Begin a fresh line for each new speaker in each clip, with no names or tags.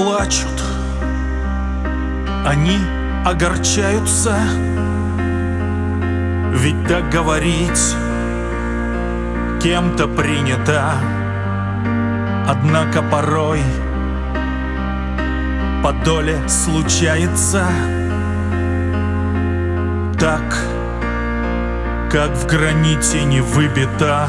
плачут, они огорчаются. Ведь так говорить кем-то принято. Однако порой по доле случается так, как в граните не выбито.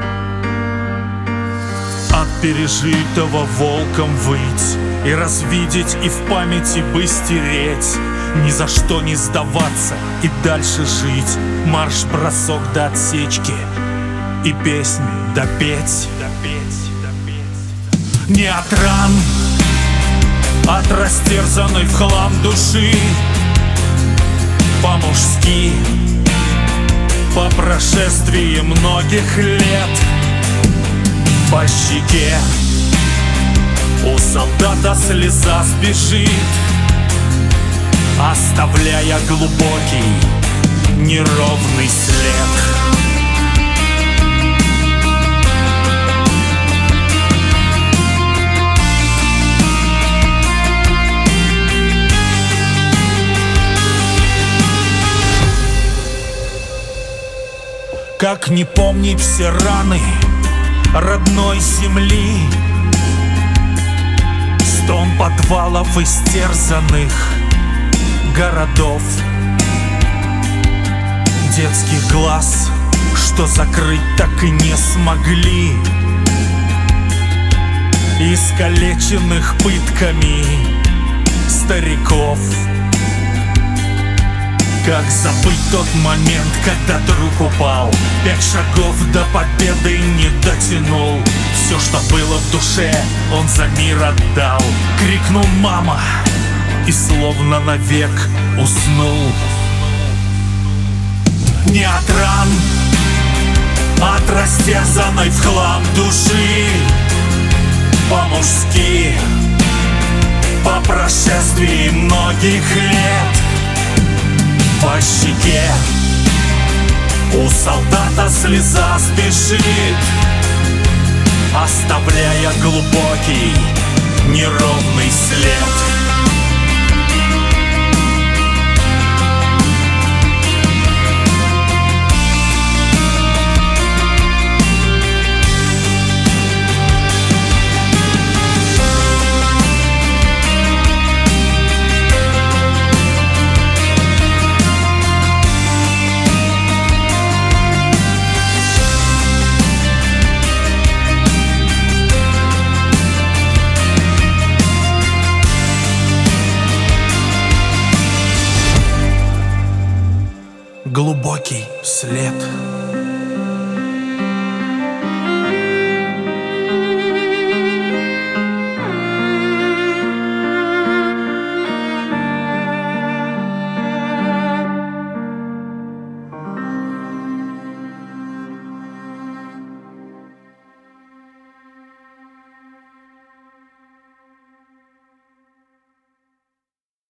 От пережитого волком выть и развидеть, и в памяти бы стереть. Ни за что не сдаваться и дальше жить. Марш-бросок до отсечки и песнь допеть. Не от ран, от растерзанной в хлам души, по-мужски, по прошествии многих лет. По щеке у солдата слеза сбежит, оставляя глубокий неровный след. Как не помнить все раны родной земли, стон подвалов истерзанных городов, детских глаз, что закрыть так и не смогли, искалеченных пытками стариков. Как забыть тот момент, когда друг упал, 5 шагов до победы не дотянул. Все, что было в душе, он за мир отдал. Крикнул «мама!» и словно навек уснул. Не от ран, от растерзанной в хлам души, по-мужски, по прошествии многих лет. По щеке у солдата слеза спешит, оставляя глубокий неровный след. Глубокий след.